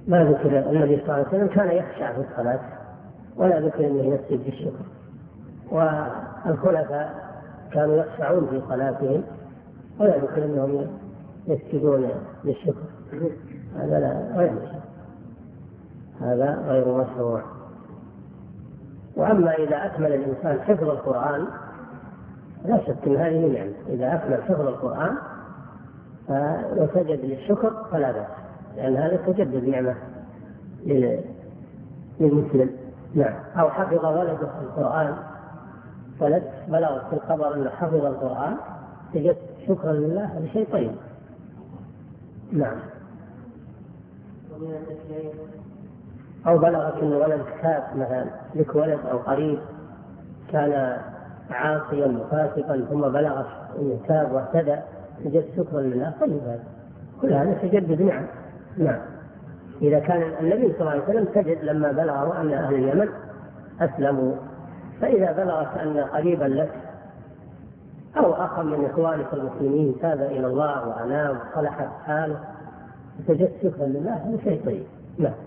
ما ذكر النبي صلى الله عليه وسلم كان يخشع في الصلاة ولا ذكر أنه يسجد بالشكر. والخلفاء كانوا يخشعون في صلاتهم ولا ذكر أنهم يسجدون بالشكر. هذا لا يمشي، هذا غير مشروع. وأما إذا أكمل الإنسان حفظ القرآن لا شك أن هذه نعمة، إذا أكمل حفظ القرآن وسجد للشكر فلا بأس، لأن هذا تجدد نعمة للمسلم. نعم. أو حفظ ولده القرآن، ولد بلغ في الخبر أنه حفظ القرآن سجد شكرا لله، هذا شيء طيب. نعم. أو بلغك أن ولد كتاب مثلا، لك ولد أو قريب كان عاصيا وفاسقا ثم بلغ أنه تاب واهتدى سجد شكرا لله، طيب هذا كل هذا تجدد نعم. نعم. إذا كان النبي صلى الله عليه وسلم سجد لما بلغه أن أهل اليمن أسلموا، فإذا بلغت أن قريبا لك أو أخا من إخوانك المسلمين تاب إلى الله وأنام وصلحت حاله سجد شكرا لله، هذا شيء طيب. نعم.